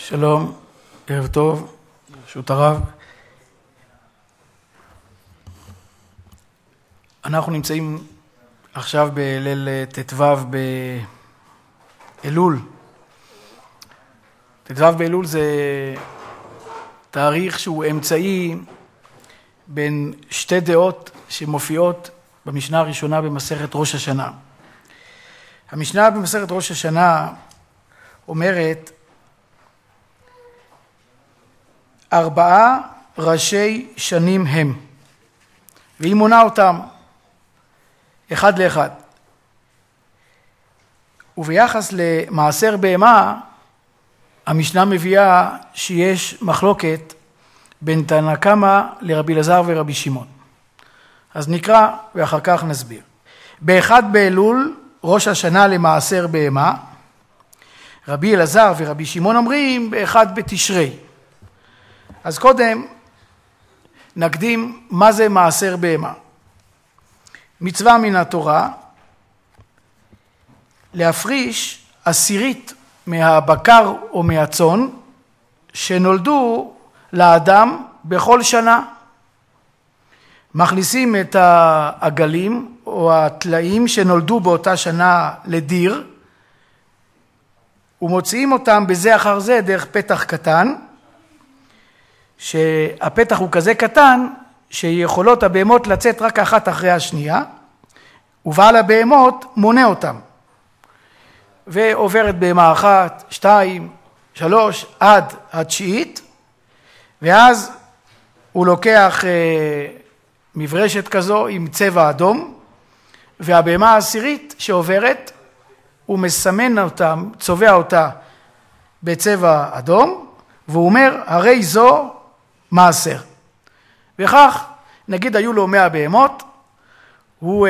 שלום, ערב טוב, ברשות הרב. אנחנו נמצאים עכשיו בליל ט"ו באלול. ט"ו באלול זה תאריך שהוא אמצעי בין שתי דעות שמופיעות במשנה הראשונה במסכת ראש השנה. המשנה במסכת ראש השנה אומרת 4 ראשי שנים הם, והיא מונה אותם אחד לאחד. וביחס למעשר בהמה, המשנה מביאה שיש מחלוקת בין תנא קמא לרבי אלעזר ורבי שמעון. אז נקרא ואחר כך נסביר. באחד באלול, ראש השנה למעשר בהמה, רבי אלעזר ורבי שמעון אומרים באחד בתשרי. אז קודם נקדים מה זה מעשר בהמה. מצווה מן התורה להפריש 10 מהבקר או מהצאן שנולדו לאדם בכל שנה. מכניסים את העגלים או הטלאים שנולדו באותה שנה לדיר ומוציאים אותם בזה אחר זה דרך פתח קטן, שהפתח הוא כזה קטן שיכולות הבהמות לצאת רק אחת אחרי השנייה, ובעל הבהמות מונה אותם ועוברת בהמה 1, 2, 3 עד התשיעית, ואז הוא לוקח מברשת כזו עם צבע אדום, והבהמה העשירית שעוברת הוא מסמן אותה, צובע אותה בצבע אדום, והוא אומר הרי זו מעשר. וכך נגיד היו לו 100 בהמות, הוא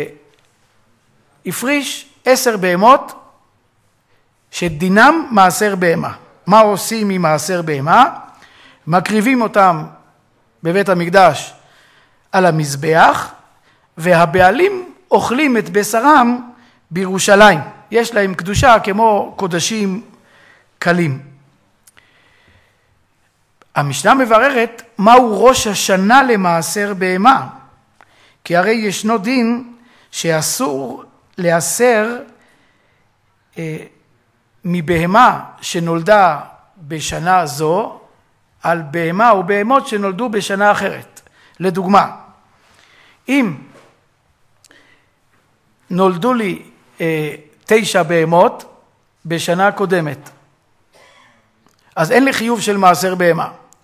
הפריש 10 בהמות שדינם מעשר בהמה. מה עושים עם מעשר בהמה? מקריבים אותם בבית המקדש על המזבח, והבעלים אוכלים את בשרם בירושלים. יש להם קדושה כמו קודשים קלים. המשנה מבררת מהו ראש השנה למעשר בהמה, כי הרי ישנו דין שאסור לאסר מבהמה שנולדה בשנה זו על בהמה או בהמות שנולדו בשנה אחרת. לדוגמה, אם נולדו לי 9 בהמות בשנה קודמת, אז אין לי חיוב של מעשר בהמה.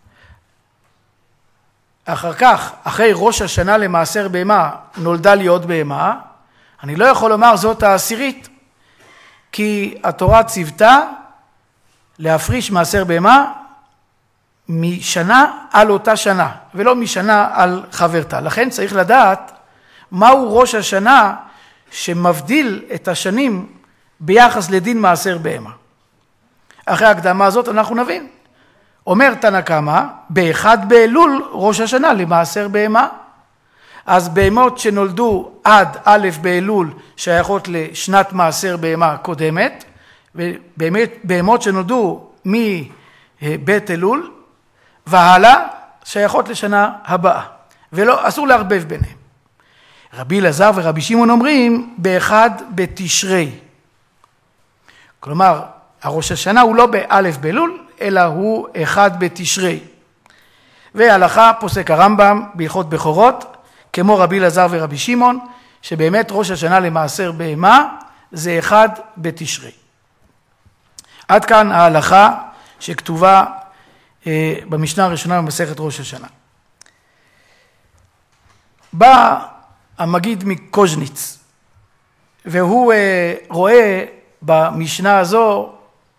אחר כך, אחרי ראש השנה למעשר בהמה, נולדה לי עוד בהמה, אני לא יכול לומר זאת העשירית, כי התורה ציוותה להפריש מעשר בהמה משנה על אותה שנה, ולא משנה על חברתה. לכן צריך לדעת מהו ראש השנה שמבדיל את השנים ביחס לדין מעשר בהמה. אחרי ההקדמה הזאת אנחנו נבין. אומר תנא קמא, באחד באלול ראש השנה למעשר בהמה. אז בהמות שנולדו עד א' באלול שייכות לשנת מעשר בהמה קודמת, ובהמות שנולדו מבית אלול והלאה שייכות לשנה הבאה, ולא אסור לערבב ביניהם. רבי אלעזר ורבי שמעון אומרים באחד בתשרי. כלומר, הראש השנה הוא לא באלף באלול, אלא הוא 1 בתשרי. והלכה פוסק הרמב"ם בהלכות בכורות, כמו רבי אלעזר ורבי שמעון, שבאמת ראש השנה למעשר בהמה זה 1 בתשרי. עד כאן ההלכה שכתובה במשנה הראשונה במסכת ראש השנה. בא המגיד מקוז'ניץ, והוא רואה במשנה הזו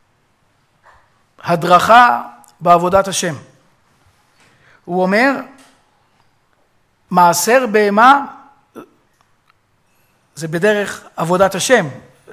הדרכה בעבודת השם. הוא אומר, מעשר בהמה זה בדרך עבודת השם.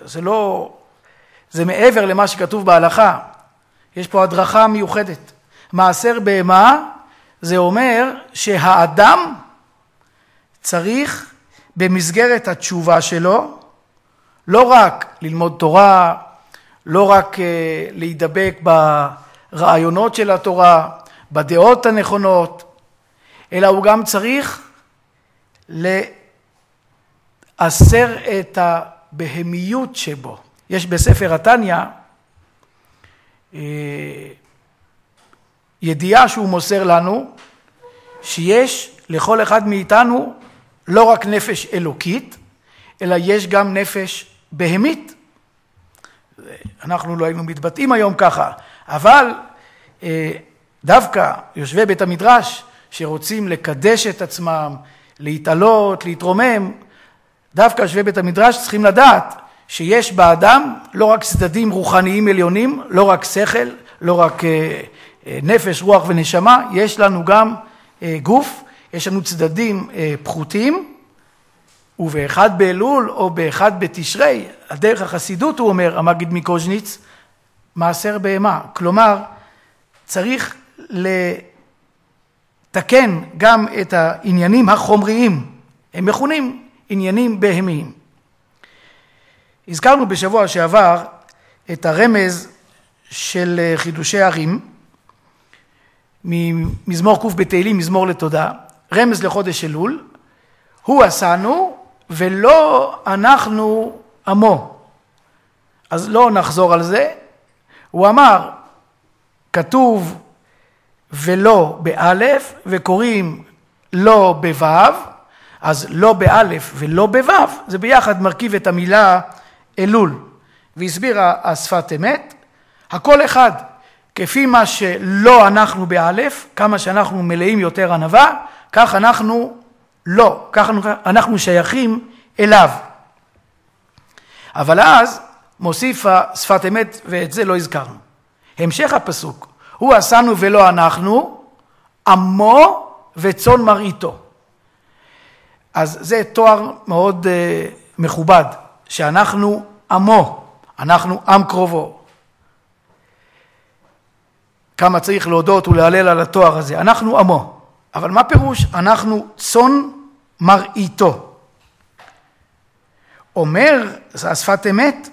זה מעבר למה שכתוב בהלכה. יש פה הדרכה מיוחדת. מעשר בהמה זה אומר שהאדם צריך במסגרת התשובה שלו לא רק ללמוד תורה, לא רק להידבק ברעיונות של התורה, בדעות הנכונות, אלא הוא גם צריך לאסר את הבהמיות שבו. יש בספר התניא ידיעה שהוא מוסר לנו, שיש לכל אחד מאיתנו לא רק נפש אלוקית, אלא יש גם נפש בהמית. אנחנו לא היינו מתבטאים היום ככה, אבל דווקא יושבי בית המדרש שרוצים לקדש את עצמם, להתעלות, להתרומם, דווקא יושבי בית המדרש צריכים לדעת שיש באדם לא רק צדדים רוחניים עליונים, לא רק שכל, לא רק נפש, רוח ונשמה, יש לנו גם גוף, יש לנו צדדים פחותים, ובאחד באלול או באחד בתשרי, הדרך החסידות הוא אומר, המגיד מקוז'ניץ, מעשר בהמה. כלומר, צריך לתקן גם את העניינים החומריים, הם מכונים עניינים בהמיים. הזכרנו בשבוע שעבר את הרמז של חידושי ערים, ממזמור קוף בתהילים, מזמור לתודה, רמז לחודש אלול, הוא עשנו ולא אנחנו עמו. אז לא נחזור על זה. הוא אמר, כתוב ולא באלף וקוראים לא בוו, אז לא באלף ולא בוו, זה ביחד מרכיב את המילה אלול. והסבירה השפת אמת, הכל אחד, כפי מה שלא אנחנו באלף, כמה שאנחנו מלאים יותר ענווה, כך אנחנו לא, כך אנחנו שייכים אליו. אבל אז מוסיף שפת אמת, ואת זה לא הזכרנו. המשך הפסוק, הוא עשנו ולא אנחנו, עמו וצאן מרעיתו. אז זה תואר מאוד מכובד, שאנחנו עמו, אנחנו עם קרובו. כמה צריך להודות ולהלל על התואר הזה, אנחנו עמו. אבל מה פירוש? אנחנו צאן מרעיתו. אומר השפת אמת,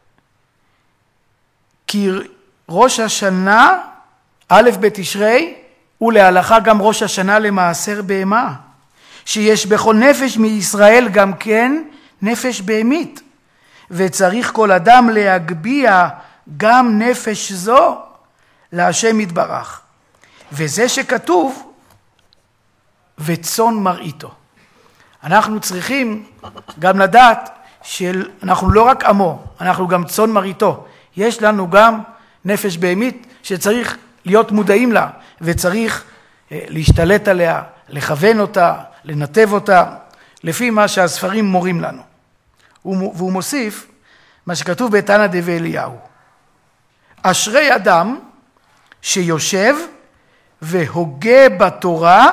כי ראש השנה, א' בתשרי, ולהלכה גם ראש השנה למעשר בהמה, שיש בכל נפש מישראל גם כן נפש בהמית, וצריך כל אדם להגביה גם נפש זו להשם יתברך. וזה שכתוב, וצאן מרעיתו. אנחנו צריכים גם לדעת שאנחנו לא רק עמו, אנחנו גם צאן מרעיתו. יש לנו גם נפש בהמית שצריך להיות מודעים לה, וצריך להשתלט עליה, לכוון אותה, לנתב אותה, לפי מה שהספרים מורים לנו. והוא מוסיף מה שכתוב בתנא דבי אליהו. אשרי אדם שיושב והוגה בתורה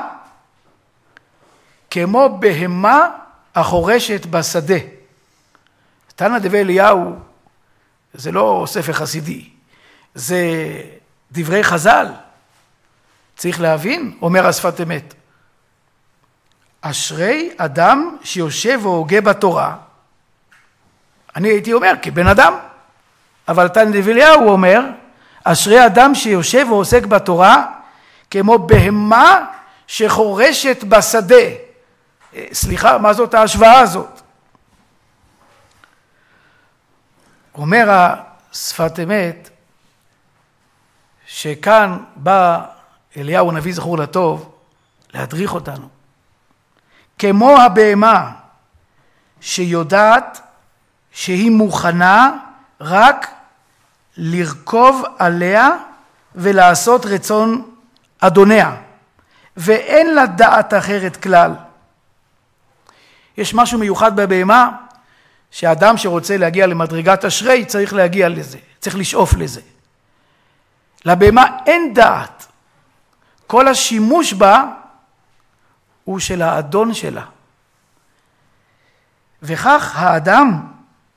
כמו בהמה החורשת בשדה. תנא דבי אליהו זה לא ספר חסידי, זה דברי חז"ל. צריך להבין, אומר השפת אמת. אשרי אדם שיושב והוגה בתורה, אני הייתי אומר כבן אדם, אבל תנא דבי אליהו אומר, אשרי אדם שיושב ועוסק בתורה כמו בהמה שחורשת בשדה. סליחה, מה זאת ההשוואה הזאת? אומר השפת אמת, שכאן בא אליהו הנביא זכור לטוב להדריך אותנו. כמו הבהמה שיודעת שהיא מוכנה רק לרכוב עליה ולעשות רצון אדוניה, ואין לה דעת אחרת כלל. יש משהו מיוחד בבהמה, שהאדם שרוצה להגיע למדרגת אשרי צריך להגיע לזה, צריך לשאוף לזה. לבהמה אין דעת, כל השימוש בה הוא של האדון שלה. וכך האדם,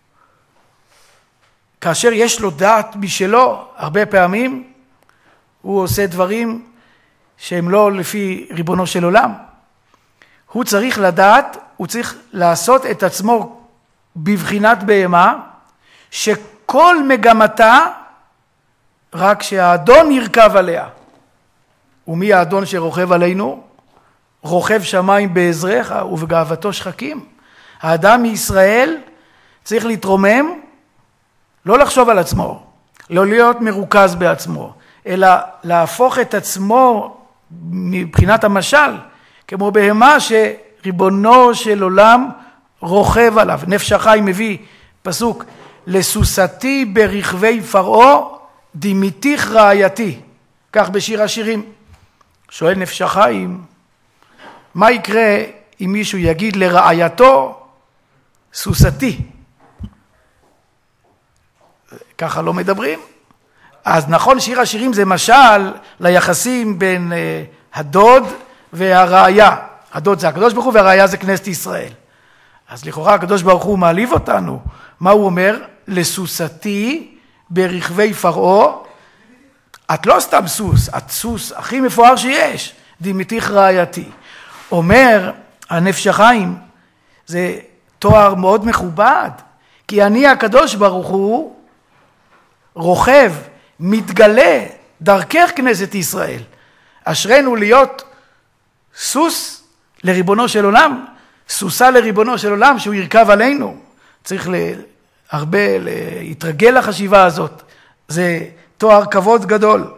כאשר יש לו דעת משלו, הרבה פעמים הוא עושה דברים שהם לא לפי ריבונו של עולם. הוא צריך לדעת, הוא צריך לעשות את עצמו בבחינת בהמה, שכל מגמתה רק שהאדון ירכב עליה. ומי האדון שרוכב עלינו? רוכב שמיים בעזרך ובגאוותו שחקים. האדם מישראל צריך להתרומם, לא לחשוב על עצמו, לא להיות מרוכז בעצמו, אלא להפוך את עצמו מבחינת המשל, כמו בהמה שריבונו של עולם רוכב עליו. נפש החיים מביא פסוק, לסוסתי ברכבי פרעה דימיתיך רעייתי, כך בשיר השירים. שואל נפש החיים, מה יקרה אם מישהו יגיד לרעייתו סוסתי? ככה לא מדברים. אז נכון, שיר השירים זה משל ליחסים בין הדוד והרעיה. הדוד זה הקדוש ברוך הוא והרעיה זה כנסת ישראל. אז לכאורה הקדוש ברוך הוא מעליב אותנו. מה הוא אומר? לסוסתי ברכבי פרעה. את לא סתם סוס, את סוס הכי מפואר שיש. דימיתיך רעייתי. אומר הנפש החיים, זה תואר מאוד מכובד, כי אני הקדוש ברוך הוא רוכב, מתגלה דרכך כנסת ישראל. אשרנו להיות סוס לריבונו של עולם, סוסה לריבונו של עולם שהוא ירכב עלינו. צריך הרבה להתרגל לחשיבה הזאת. זה תואר כבוד גדול.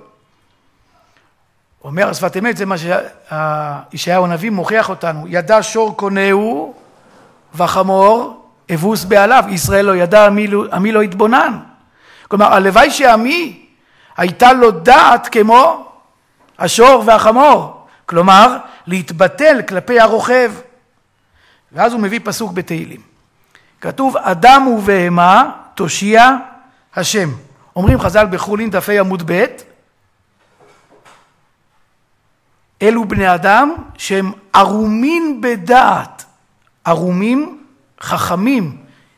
אומר השפת אמת, זה מה שישעיהו הנביא מוכיח אותנו. ידע שור קונהו וחמור אבוס בעליו. ישראל לא ידע, עמי לא התבונן. כלומר, הלוואי שעמי הייתה לו דעת כמו השור והחמור. כלומר, להתבטל כלפי הרוכב. ואז הוא מביא פסוק בתהילים. כתוב, אדם ובהמה תושיע השם. אומרים חז"ל בחולין דפי עמוד ב', אלו בני אדם שהם ערומים בדעת, ערומים, חכמים,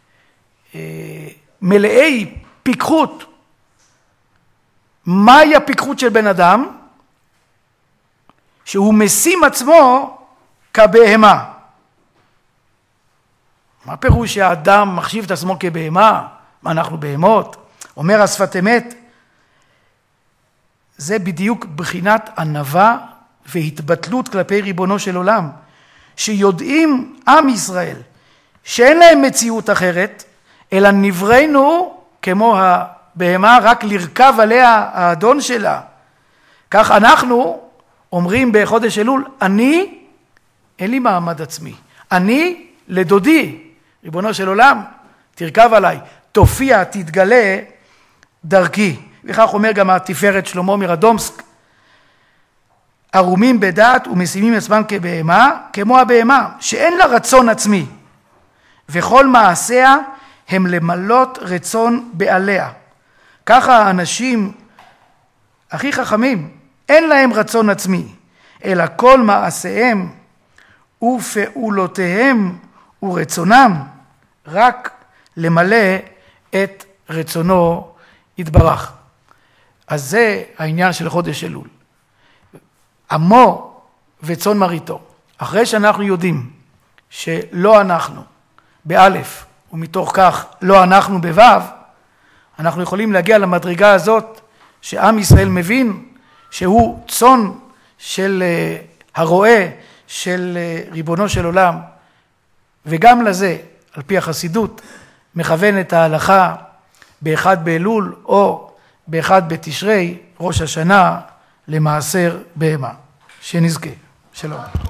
מלאי פיקחות. מהי הפיקחות של בן אדם? שהוא משים עצמו כבהמה. מה פירוש שהאדם מחשיב את עצמו כבהמה? מה, אנחנו בהמות? אומר השפת אמת, זה בדיוק בחינת ענווה והתבטלות כלפי ריבונו של עולם, שיודעים עם ישראל שאין להם מציאות אחרת, אלא נבראנו כמו הבהמה רק לרכב עליה האדון שלה. כך אנחנו אומרים בחודש אלול, אני, אין לי מעמד עצמי, אני לדודי, ריבונו של עולם, תרכב עליי, תופיע, תתגלה דרכי. וכך אומר גם התפארת שלמה מרדומסק, ערומים בדעת ומשימים עצמם כבהמה, כמו הבהמה, שאין לה רצון עצמי, וכל מעשיה הם למלות רצון בעליה. ככה האנשים הכי חכמים, אין להם רצון עצמי, אלא כל מעשיהם ופעולותיהם ורצונם רק למלא את רצונו יתברך. אז זה העניין של חודש אלול. עמו וצאן מרעיתו. אחרי שאנחנו יודעים שלא אנחנו באלף, ומתוך כך לא אנחנו בוו, אנחנו יכולים להגיע למדרגה הזאת שעם ישראל מבין שהוא צאן של הרועה של ריבונו של עולם, וגם לזה, על פי החסידות, מכוון את ההלכה באחד באלול או באחד בתשרי, ראש השנה, למעשר בהמה. שנזכה. שלום.